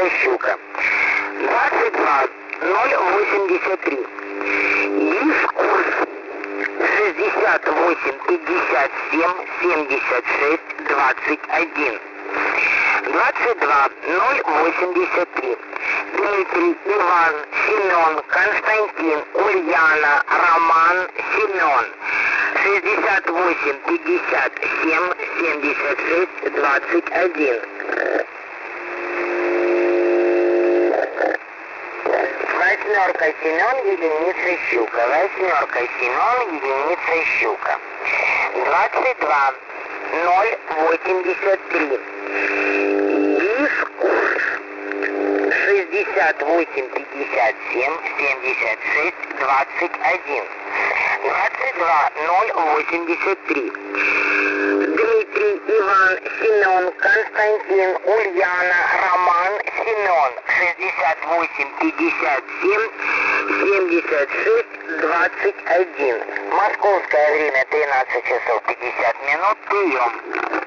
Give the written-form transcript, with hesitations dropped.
Щука. 22.083. Дискурс. 68.57.76.21. 22.083. Дмитрий, Иван, Семен, Константин, Ульяна, Роман, Семен. 68.57.76.21. Восьмерка Семен, единица Щука. Восьмерка Семен, единица Щука. 22.083. Дискурс. 68.57.76.21. 22.083. Дмитрий, Иван, Семен, Константин, Ульяна, Роман, Семен. 68.57.76.21. Московское время 13 часов 50 минут. Прием.